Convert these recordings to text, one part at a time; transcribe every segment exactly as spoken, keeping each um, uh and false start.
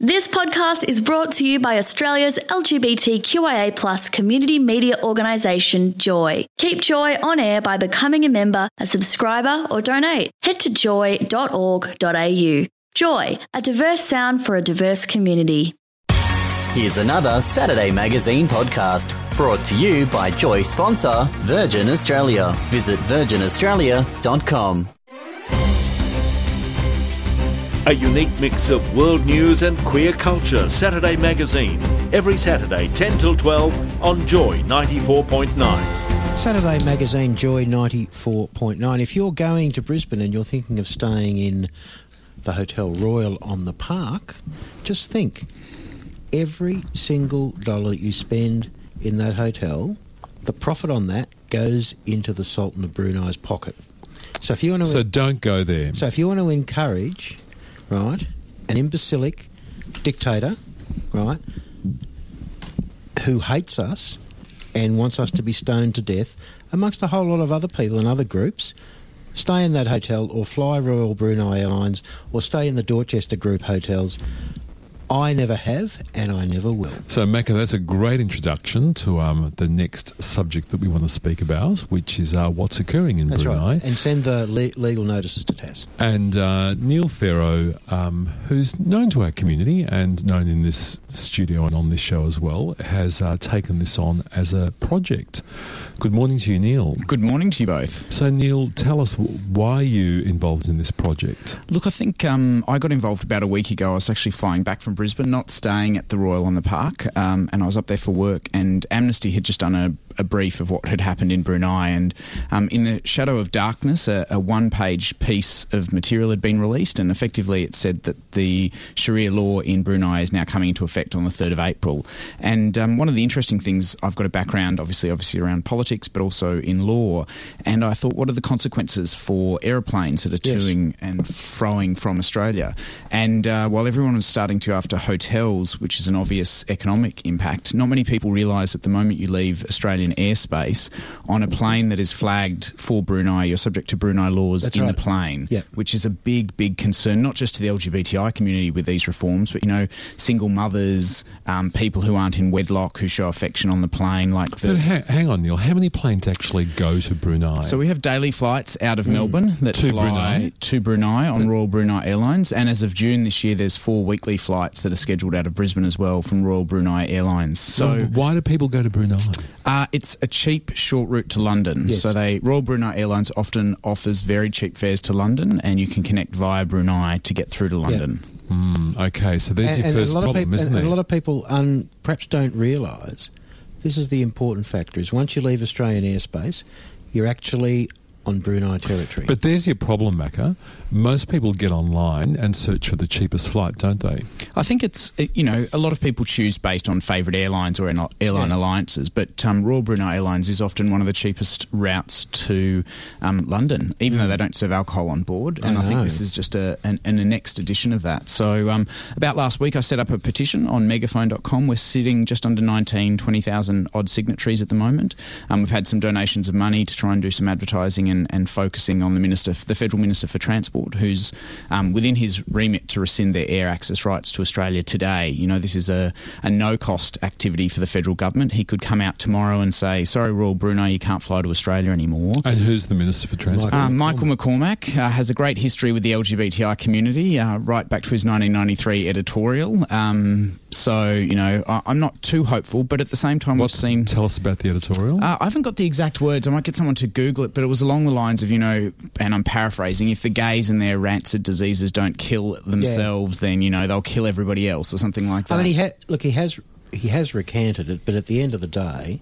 This podcast is brought to you by Australia's L G B T Q I A plus community media organisation, Joy. Keep Joy on air by becoming a member, a subscriber or donate. Head to joy dot org dot a u. Joy, a diverse sound for a diverse community. Here's another Saturday Magazine podcast brought to you by Joy sponsor Virgin Australia. Visit virgin australia dot com. A unique mix of world news and queer culture. Saturday Magazine. Every Saturday, ten till twelve on Joy ninety-four point nine. Saturday Magazine, Joy ninety-four point nine. If you're going to Brisbane and you're thinking of staying in the Hotel Royal on the Park, just think, every single dollar that you spend in that hotel, the profit on that goes into the Sultan of Brunei's pocket. So if you want to... So don't go there. So if you want to encourage... right, an imbecilic dictator, right, who hates us and wants us to be stoned to death, amongst a whole lot of other people and other groups, stay in that hotel or fly Royal Brunei Airlines or stay in the Dorchester Group hotels. I never have and I never will. So, Macca, that's a great introduction to um, the next subject that we want to speak about, which is uh, what's occurring in that's Brunei. Right. And send the le- legal notices to T A S. And uh, Neil Farrow, um, who's known to our community and known in this studio and on this show as well, has uh, taken this on as a project. Good morning to you, Neil. Good morning to you both. So, Neil, tell us why are you involved in this project? Look, I think um, I got involved about a week ago. I was actually flying back from Brisbane, not staying at the Royal on the Park, um, and I was up there for work, and Amnesty had just done a, a brief of what had happened in Brunei, and um, in the shadow of darkness, a, a one-page piece of material had been released, and effectively it said that the Sharia law in Brunei is now coming into effect on the third of April. And um, one of the interesting things, I've got a background, obviously, obviously around politics, but also in law, and I thought, what are the consequences for aeroplanes that are yes. toing and froing from Australia? And uh, while everyone was starting to after hotels, which is an obvious economic impact, not many people realise that the moment you leave Australian airspace on a plane that is flagged for Brunei, you're subject to Brunei laws That's in right. the plane, yep. which is a big, big concern, not just to the L G B T I community with these reforms, but, you know, single mothers, um, people who aren't in wedlock who show affection on the plane. Like the, But ha- hang on, Neil, how many planes actually go to Brunei? So we have daily flights out of mm. Melbourne that to fly Brunei? to Brunei on Royal Brunei Airlines, and as of June this year, there's four weekly flights that are scheduled out of Brisbane as well from Royal Brunei Airlines. So, so why do people go to Brunei? Uh, it's a cheap short route to London. Yes. So they Royal Brunei Airlines often offers very cheap fares to London, and you can connect via Brunei to get through to London. Yep. Mm, okay, so there's and, your and first a lot problem, of people, isn't and, there? and a lot of people un, perhaps don't realise this is the important factor, is once you leave Australian airspace, you're actually on Brunei territory. But there's your problem, Macca. Most people get online and search for the cheapest flight, don't they? I think it's, you know, a lot of people choose based on favourite airlines or airline yeah. alliances, but um, Royal Brunei Airlines is often one of the cheapest routes to um, London, even mm. though they don't serve alcohol on board. And I, I think this is just a, an, an, a next edition of that. So um, about last week, I set up a petition on megaphone dot com. We're sitting just under nineteen, twenty thousand odd signatories at the moment. Um, we've had some donations of money to try and do some advertising and, and focusing on the minister, the Federal Minister for Transport, who's um, within his remit to rescind their air access rights to Australia today. You know, this is a, a no-cost activity for the federal government. He could come out tomorrow and say, sorry, Royal Brunei, you can't fly to Australia anymore. And who's the Minister for Transport? Uh, Michael McCormack uh, has a great history with the L G B T I community, uh, right back to his nineteen ninety-three editorial. Um, so, you know, I, I'm not too hopeful, but at the same time, What's, we've seen... Tell us about the editorial. Uh, I haven't got the exact words. I might get someone to Google it, but it was along the lines of, you know, and I'm paraphrasing, if the gays and their rancid diseases don't kill themselves, yeah. then, you know, they'll kill everybody else or something like that. I mean, he ha- look, he has he has recanted it, but at the end of the day,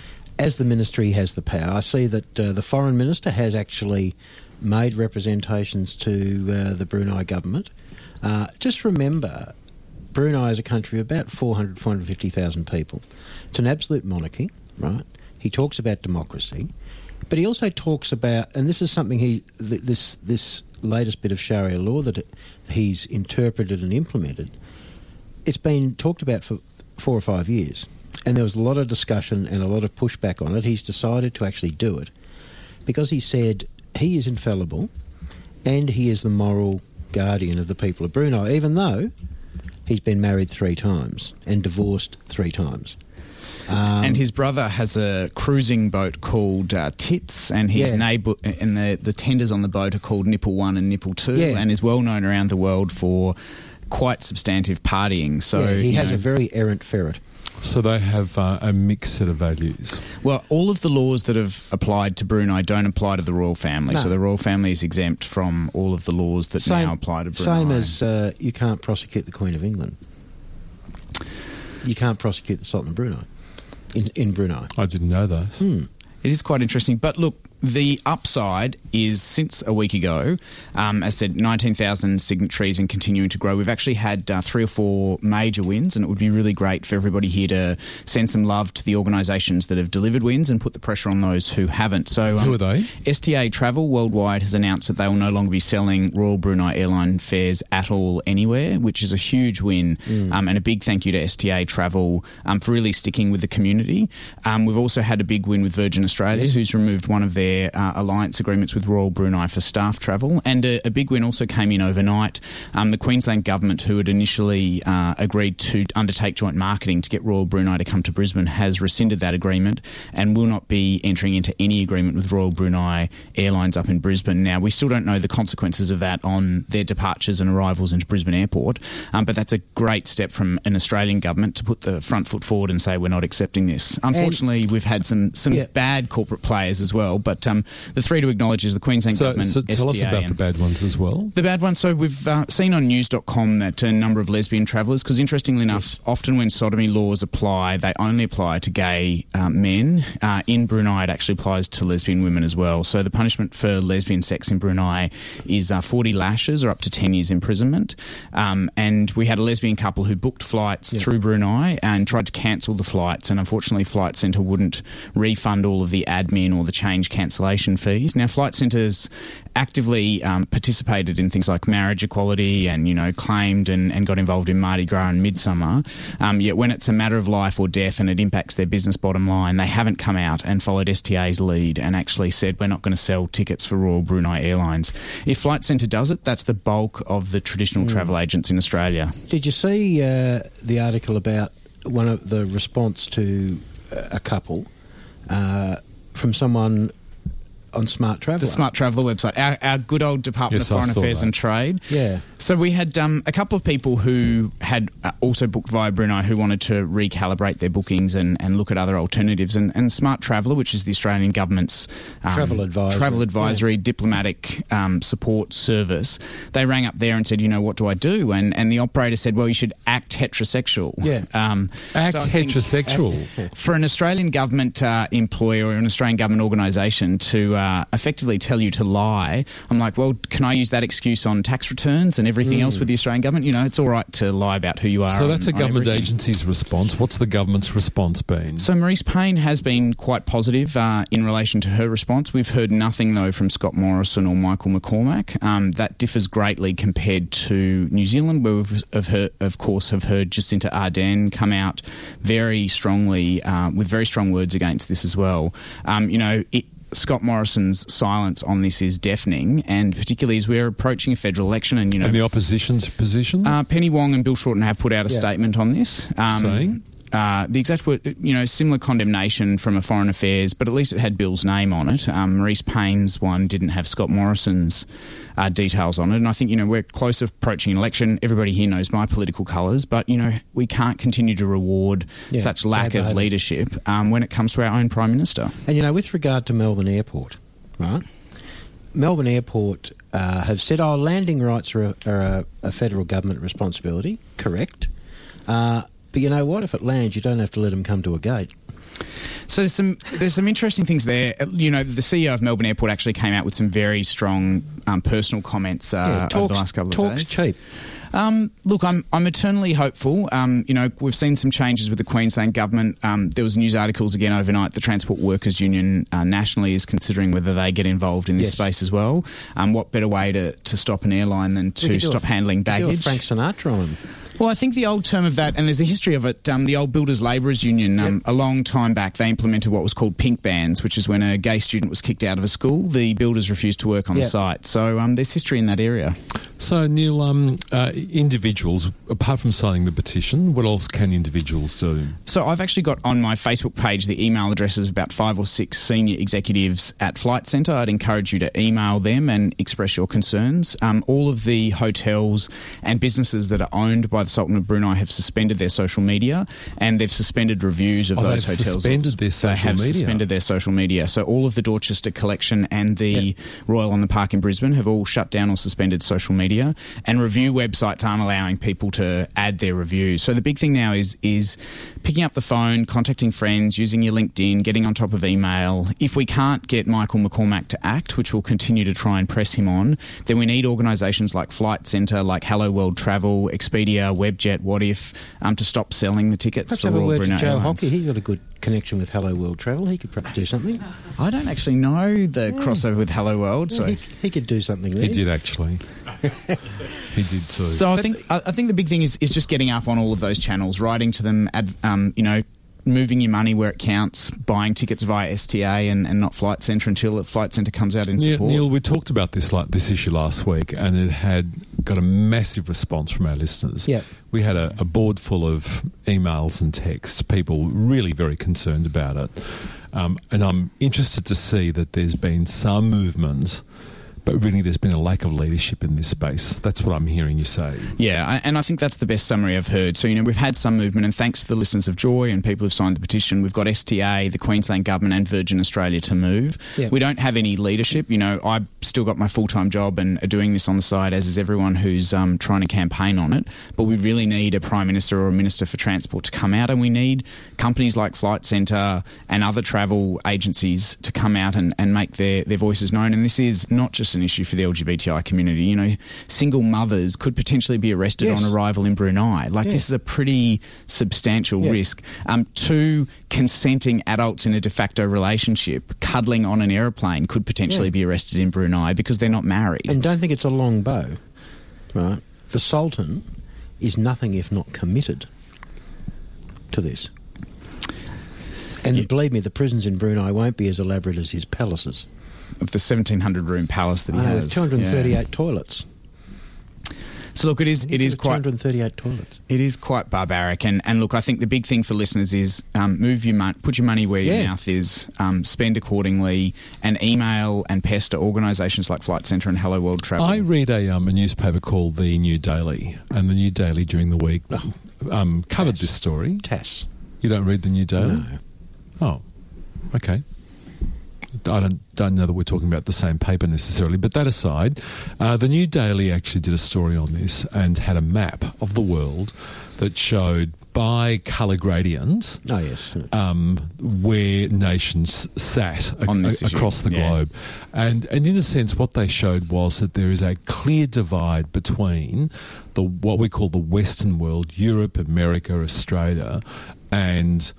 as the ministry has the power, I see that uh, the foreign minister has actually made representations to uh, the Brunei government. Uh, just remember, Brunei is a country of about four hundred, four hundred fifty thousand people. It's an absolute monarchy, right? He talks about democracy, but he also talks about, and this is something he, th- this this latest bit of Sharia law that he's interpreted and implemented, it's been talked about for four or five years. And there was a lot of discussion and a lot of pushback on it. He's decided to actually do it because he said he is infallible and he is the moral guardian of the people of Brunei, even though he he's been married three times and divorced three times. Um, and his brother has a cruising boat called uh, Tits, and his Yeah. neighbour and the the tenders on the boat are called Nipple One and Nipple Two, Yeah. and is well known around the world for quite substantive partying. So yeah, he you has know, a very errant ferret. So they have uh, a mixed set of values. Well, all of the laws that have applied to Brunei don't apply to the royal family. No. So the royal family is exempt from all of the laws that Same- now apply to Brunei. Same as uh, you can't prosecute the Queen of England. You can't prosecute the Sultan of Brunei in, in Brunei. I didn't know that. Hmm. It is quite interesting. But look, the upside is since a week ago, um, as I said, nineteen thousand signatories and continuing to grow. We've actually had uh, three or four major wins, and it would be really great for everybody here to send some love to the organisations that have delivered wins and put the pressure on those who haven't. So, um, Who are they? S T A Travel Worldwide has announced that they will no longer be selling Royal Brunei Airline fares at all anywhere, which is a huge win. Mm. Um, and a big thank you to S T A Travel um, for really sticking with the community. Um, we've also had a big win with Virgin Australia, Yes. who's removed one of their uh, alliance agreements with Royal Brunei for staff travel. And a, a big win also came in overnight. Um, the Queensland government, who had initially uh, agreed to undertake joint marketing to get Royal Brunei to come to Brisbane, has rescinded that agreement and will not be entering into any agreement with Royal Brunei Airlines up in Brisbane. Now, we still don't know the consequences of that on their departures and arrivals into Brisbane Airport, um, but that's a great step from an Australian government to put the front foot forward and say we're not accepting this. Unfortunately, we've had some, some Yeah. bad corporate players as well, but um, the three to acknowledge is the Queensland So, government, so tell S T A, us about and the bad ones as well. the bad one. So we've uh, seen on news dot com that a number of lesbian travellers, because interestingly enough, Yes. often when sodomy laws apply, they only apply to gay uh, men. Uh, in Brunei, it actually applies to lesbian women as well. So the punishment for lesbian sex in Brunei is uh, forty lashes or up to ten years imprisonment. Um, and we had a lesbian couple who booked flights Yeah. through Brunei and tried to cancel the flights, and unfortunately Flight Centre wouldn't refund all of the admin or the change cancellation fees. Now, Flight Centre's actively um, participated in things like marriage equality and, you know, claimed and, and got involved in Mardi Gras and Midsummer. Um, yet when it's a matter of life or death and it impacts their business bottom line, they haven't come out and followed S T A's lead and actually said we're not going to sell tickets for Royal Brunei Airlines. If Flight Centre does it, that's the bulk of the traditional travel agents in Australia. Did you see uh, the article about one of the response to a couple uh, from someone on Smart Traveller? The Smart Traveller website, our, our good old Department Yes, of I Foreign saw Affairs that. and Trade. Yeah. So we had um, a couple of people who had uh, also booked via Brunei who wanted to recalibrate their bookings and, and look at other alternatives. And, and Smart Traveller, which is the Australian government's um, Travel advisory. travel advisory diplomatic um, support service, they rang up there and said, you know, what do I do? And and the operator said, well, you should act heterosexual. Yeah. Um, Act so I think heterosexual. for an Australian government uh, employee or an Australian government organisation to uh, effectively tell you to lie, I'm like, well, can I use that excuse on tax returns and everything else with the Australian government? You know, it's all right to lie about who you are. So that's a on- on government everything. agency's response. What's the government's response been? So Maurice Payne has been quite positive uh, in relation to her response. We've heard nothing, though, from Scott Morrison or Michael McCormack. Um, that differs greatly compared to New Zealand, where we've, of, her, of course, have heard Jacinta Ardern come out very strongly, uh, with very strong words against this as well. Um, you know, it, Scott Morrison's silence on this is deafening, and particularly as we're approaching a federal election, and you know, And the opposition's position? uh, Penny Wong and Bill Shorten have put out a Yeah. statement on this. Um, Saying? Uh, the exact word, you know, similar condemnation from a Foreign Affairs, but at least it had Bill's name on it. Um, Maurice Payne's one didn't have Scott Morrison's uh, details on it. And I think, you know, we're close to approaching an election. Everybody here knows my political colours, but, you know, we can't continue to reward Yeah, such lack bad of behaviour. leadership um, when it comes to our own Prime Minister. And, you know, with regard to Melbourne Airport, right, Melbourne Airport uh, have said, oh, landing rights are, a, are a, a federal government responsibility. Correct. Uh, but you know what? If it lands, you don't have to let them come to a gate. So there's some there's some interesting things there. You know, the C E O of Melbourne Airport actually came out with some very strong um, personal comments uh, Yeah, over talk's, the last couple of talk's days. cheap. Um, look, I'm I'm eternally hopeful. Um, you know, we've seen some changes with the Queensland government. Um, there was news articles again overnight. The Transport Workers Union uh, nationally is considering whether they get involved in this Yes. space as well. Um, what better way to, to stop an airline than We to could do a- stop handling we could do a baggage? Frank Sinatra on them. Well, I think the old term of that, and there's a history of it, um, the old Builders Labourers Union, um, Yep. a long time back, they implemented what was called pink bans, which is when a gay student was kicked out of a school, the builders refused to work on Yep. the site. So um, there's history in that area. So, Neil, um, uh, individuals, apart from signing the petition, what else can individuals do? So I've actually got on my Facebook page the email addresses of about five or six senior executives at Flight Centre. I'd encourage you to email them and express your concerns. Um, all of the hotels and businesses that are owned by the Sultan of Brunei have suspended their social media, and they've suspended reviews of oh, those they've hotels. Suspended their social they have media. suspended their social media. So all of the Dorchester Collection and the yep. Royal on the Park in Brisbane have all shut down or suspended social media. And review websites aren't allowing people to add their reviews. So the big thing now is is picking up the phone, contacting friends, using your LinkedIn, getting on top of email. If we can't get Michael McCormack to act, which we'll continue to try and press him on, then we need organisations like Flight Centre, like Hello World Travel, Expedia, Webjet, What If, um, to stop selling the tickets Perhaps for have a Royal word Brunei to Joe Airlines. Hockey. He's got a good connection with Hello World Travel. He could perhaps do something. I don't actually know the yeah. crossover with Hello World, so yeah, he, he could do something there. He did actually. He did too. So I think I think the big thing is, is just getting up on all of those channels, writing to them, ad, um, you know, moving your money where it counts, buying tickets via S T A and, and not Flight Centre until Flight Centre comes out in Neil, support. Neil, we talked about this like this issue last week, and it had got a massive response from our listeners. Yeah. We had a, a board full of emails and texts, people really very concerned about it. Um, and I'm interested to see that there's been some movement, but really there's been a lack of leadership in this space. That's what I'm hearing you say. Yeah, and I think that's the best summary I've heard. So, you know, we've had some movement, and thanks to the listeners of Joy and people who've signed the petition, we've got S T A, the Queensland Government and Virgin Australia to move. Yeah. We don't have any leadership. You know, I've still got my full-time job and are doing this on the side, as is everyone who's um, trying to campaign on it. But we really need a Prime Minister or a Minister for Transport to come out, and we need companies like Flight Centre and other travel agencies to come out and, and make their, their voices known. And this is not just an issue for the L G B T I community. You know, single mothers could potentially be arrested yes. on arrival in Brunei. Like, yeah. this is a pretty substantial yeah. risk. Um, two consenting adults in a de facto relationship cuddling on an aeroplane could potentially yeah. be arrested in Brunei because they're not married. And don't think it's a long bow, right? The Sultan is nothing if not committed to this. And yeah. believe me, the prisons in Brunei won't be as elaborate as his palaces. Of the seventeen hundred room palace that he I know, has. with two hundred thirty-eight yeah. toilets. So look, it is it is quite two hundred thirty-eight toilets. It is quite barbaric, and, and look, I think the big thing for listeners is um, move your money, put your money where yeah. your mouth is, um, spend accordingly, and email and pester organisations like Flight Centre and Hello World Travel. I read a um, a newspaper called the New Daily, and the New Daily during the week oh. um, covered Tass. this story. Tass. You don't read the New Daily? No. Oh, okay. I don't, don't know that we're talking about the same paper necessarily, but that aside, uh, the New Daily actually did a story on this and had a map of the world that showed by colour gradient oh, yes. um, where nations sat on a, this a, across the yeah. globe. And, and in a sense, what they showed was that there is a clear divide between the what we call the Western world, Europe, America, Australia, and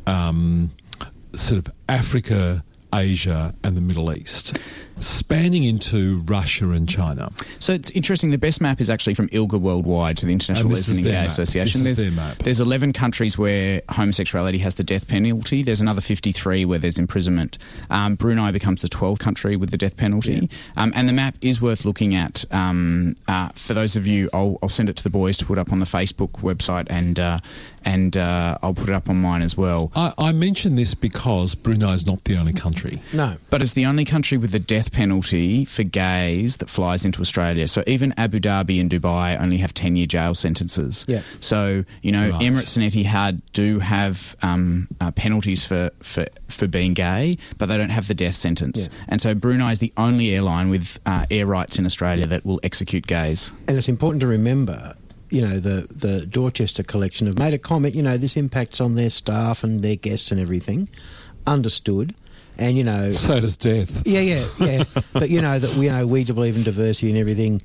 um, sort of Africa, Asia and the Middle East, spanning into Russia and China. So it's interesting, the best map is actually from ILGA Worldwide, to the International Lesbian and Gay map. Association. This there's, is their map. There's eleven countries where homosexuality has the death penalty. There's another fifty-three where there's imprisonment. Um, Brunei becomes the twelfth country with the death penalty. Yeah. Um, and the map is worth looking at. Um, uh, for those of you, I'll, I'll send it to the boys to put up on the Facebook website, and uh, and uh, I'll put it up on mine as well. I, I mention this because Brunei is not the only country. No. But it's the only country with the death penalty for gays that flies into Australia. So even Abu Dhabi and Dubai only have ten-year jail sentences. Yeah. So, you know, Right. Emirates and Etihad do have um, uh, penalties for, for, for being gay, but they don't have the death sentence. Yeah. And so Brunei is the only airline with uh, air rights in Australia that will execute gays. And it's important to remember, you know, the, the Dorchester Collection have made a comment, you know, this impacts on their staff and their guests and everything. Understood. And, you know... So does death. Yeah, yeah, yeah. But, you know, that we, you know, we believe in diversity and everything.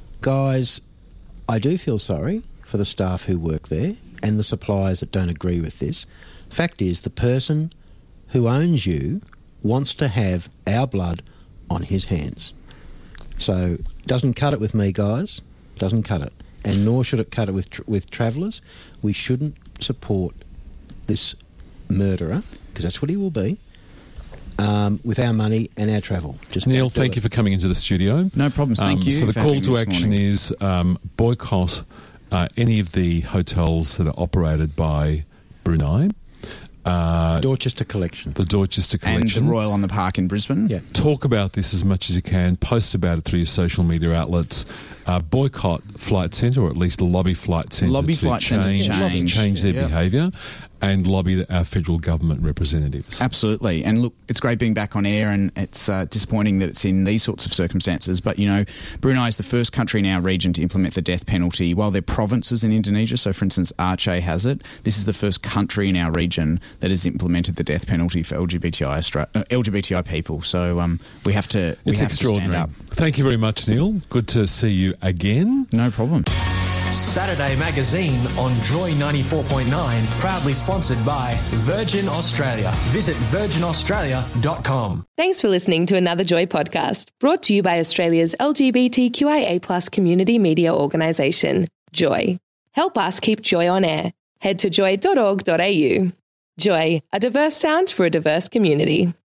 Guys, I do feel sorry for the staff who work there and the suppliers that don't agree with this. Fact is, the person who owns you wants to have our blood on his hands. So, doesn't cut it with me, guys. Doesn't cut it. And nor should it cut it with, tra- with travellers. We shouldn't support this murderer, because that's what he will be. um, with our money and our travel. Just Neil, thank you for coming into the studio. No problems. Thank um, you. So the for call having to me this action morning. is um, boycott uh, any of the hotels that are operated by Brunei. Uh, Dorchester Collection. the Dorchester and Collection. the Royal on the Park in Brisbane. Yeah. Talk about this as much as you can. Post about it through your social media outlets. Uh, boycott Flight Centre, or at least lobby Flight Centre Lobby to Flight Centre to change, change. change their Yeah. behaviour, and lobby the, our federal government representatives. Absolutely. And look, it's great being back on air, and it's uh, disappointing that it's in these sorts of circumstances. But, you know, Brunei is the first country in our region to implement the death penalty. While there are provinces in Indonesia, so for instance, Aceh has it, this is the first country in our region that has implemented the death penalty for L G B T I, Austra- uh, L G B T I people. So um, we have to, we It's have to stand extraordinary. up. Thank you very much, Neil. Good to see you again. No problem. Saturday Magazine on Joy ninety-four point nine, proudly sponsored by Virgin Australia. Visit virgin australia dot com. Thanks for listening to another Joy podcast, brought to you by Australia's L G B T Q I A plus community media organisation, Joy. Help us keep Joy on air. Head to joy dot org dot a u. Joy, a diverse sound for a diverse community.